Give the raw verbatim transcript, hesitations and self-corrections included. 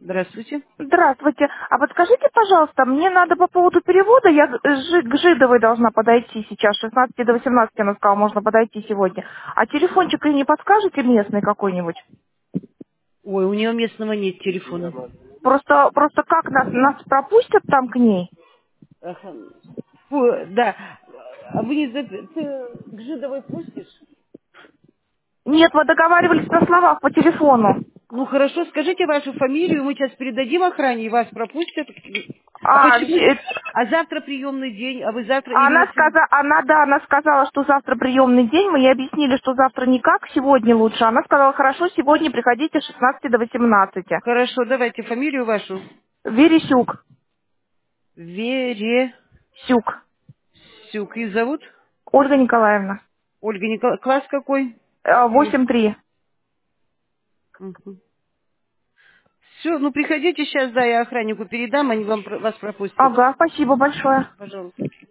Здравствуйте. Здравствуйте. А подскажите, пожалуйста, мне надо по поводу перевода, я к Жи- к Жидовой должна подойти сейчас, с шестнадцати до восемнадцати, она сказала, можно подойти сегодня. А телефончик и не подскажете местный какой-нибудь? Ой, у нее местного нет телефона. Просто, просто как нас, нас пропустят там к ней? Ага. Фу, да. А вы не за- ты к Жидовой пустишь? Нет, вы договаривались на словах по телефону. Ну хорошо, скажите вашу фамилию, мы сейчас передадим охране и вас пропустят. А А, почему? вс- э, А завтра приемный день, а вы завтра она именно сегодня? сказала, она, да, она сказала, что завтра приемный день, мы ей объяснили, что завтра никак, сегодня лучше. Она сказала, хорошо, сегодня приходите с шестнадцати до восемнадцати. Хорошо, давайте фамилию вашу. Вересюк. Вересюк. Сюк. И зовут? Ольга Николаевна. Ольга Николаевна. Класс какой? Э, Вересюк. восемь три. Все, ну приходите сейчас, да, я охраннику передам, они вам про- вас пропустят. Ага, спасибо большое. Пожалуйста.